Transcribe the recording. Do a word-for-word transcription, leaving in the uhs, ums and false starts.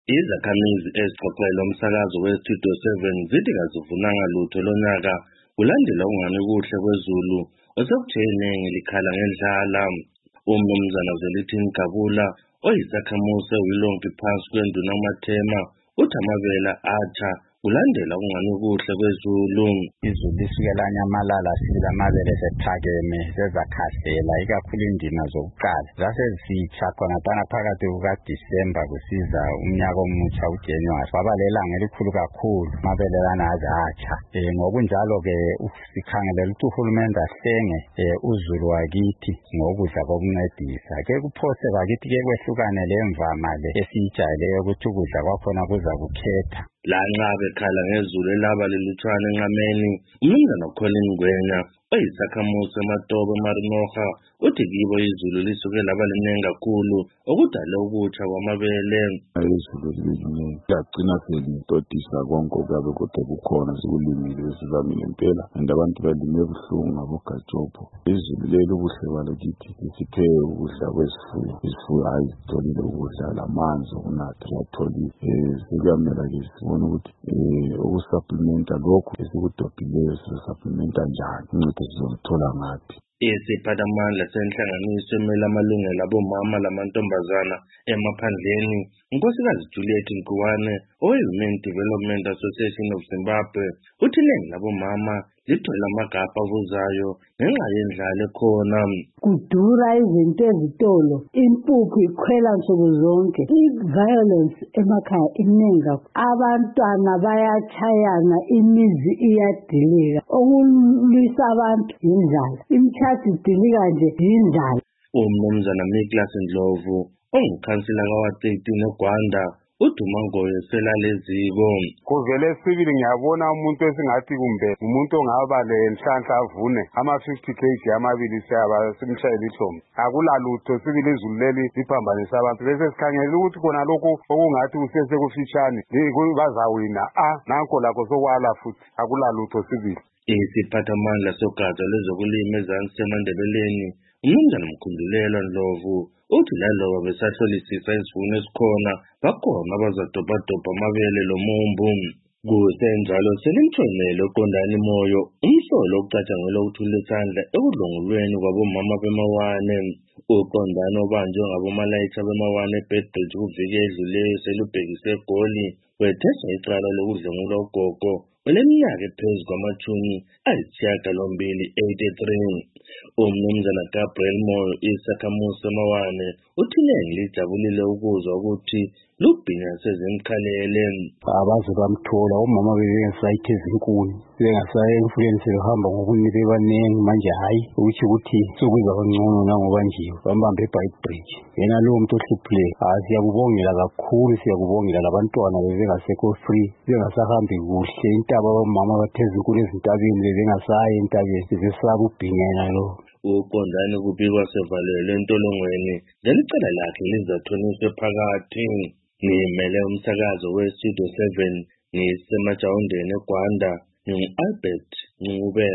Izakhamizi ezixoxelwe umsakazo we-Studio seven zithi kazivunanga lutho lonyaka kulandela ukungani kuhle kwezulu osekuthe iningi likhala ngendlala. Umnumzana Zwelithini Gabula oyisakhamuzi se-Willoughby phansi kwenduna uMathema uthi amabele atsha kulandela ukungani kuhle kwezulu. Izulu lisuke lanyamalala sibili amabele sephakeme sezakhahlela ikakhulu indima zokuqala zasezitsha khonapha phakathi kukaDisemba kusiza umnyaka omutsha uJanuary kwaba lelanga elikhulu kakhulu amabele lana atsha. Eh ngokunjalo-ke sikhangelela ukuthi uhulumende ahlenge uzulu wakithi ngokudla kokuncedisa. Ke kuphose bakithi-ke kwehlukane lemvama le esiyijayeleyo ukuthi ukudla kwakhona kuza kukhetha. Lanxa bekhala ngezulu elaba lilutshwane enqameni, umnumzana Colin Ngwenya oyisakhamuzi seMatobe eMarinoha uthi kibo izulu lisuke laba liningi kakhulu okudala ukutsha kwamabele. Izulu liningi lagcina selitotisa konke okuyabe kodwa kukhona sikulimile besivamile impela and abantu balime buhlungu ngabogajopho. Izulu leli ubuhle balo kithi sithe ukudla kwesifuyo, isifuyo hayi sitholile ukudla lamanzi okunatha latholile. Sekuyamela ke sibone ukuthi ukusupplementa lokhu esikudobhileyo sizosupplementa njani, incithe sizoluthola ngaphi. Isiphathamandla senhlanganiso emela amalungelo abomama lamantombazana emaphandleni uNkosikazi Juliet Nkuwane owe-Women Development Association of Zimbabwe uthi iningi labomama lithola amagabha avuzayo ngenxa yendlala ekhona. Kudura izinto ezitolo, impuphu ikhwela nsuku zonke, i-violence emakhaya iningi kakhulu, abantwana bayachayana, imizi iyadilika, okulwisa abantu yindlala, imthatha idilika nje yindlala. Umnumzana Nicholas Ndlovu ongukhansila kaWard eighteen eGwanda uDuma Ngoye selaleziko. Kuvele sibili ngiyabona umuntu esingathi kumbe umuntu ongaba lenhlanhla avune ama fifty kilograms amabili siyaba simshayela ihlombe. Akulalutho sibili izulu leli liphambanisa abantu bese sikhangela ukuthi khona lokho okungathi kusese kufishane bazawina ah nanko lakho sokwala futhi akulalutho sibili. Isiphathamandla sogatsha lezokulima eZansi eMandebeleni umnumzana Mkhundulelwa Ndlovu uthi laloba besahlolisisa isivuno esikhona bakhona abazadobhadobha amabele lomumbu. Kusenjalo selimthonele uqondani moyo umhlolo okucatshangela ukuthula isandla ekudlongolweni kwabomama bemawane. Uqondani obanjwe ngabomalayitha bemawane eBedbridge kuviki edluleyo selubhekise eGoli wethesa icala lokudlongula ugogo oleminyaka ephezu kwamatshumi ayisishiyagalombili eighty-three. Umnumzana Gabriel Moyo isakhamuzi semawane uthi iningi lijabulile ukuzwa ukuthi lubhinya sezimkhalele. Abaze bamthola umama bebengasayithe ezinkuni bengasaye emfuleni sebehamba ngokunike bebanengi manje hayi ukuthi ukuthi sokuza kangcono nangoba nje bambambe eBedbridge. Yena lo muntu ohluphileyo siyakubongela kakhulu, siyakubongela labantwana bebengasekho free bengasahambi kuhle intaba abamama batheza inkuni ezintabeni bebengasaye entabeni besesaba ubhinyana lo. Uqondani kubikwa sevalelwe entolongweni lelicala lakhe lizathoniswe phakathi. Ngimele umsakazo we-Studio seven ngisemajawundeni eGwanda ngingu-Albert Ncube.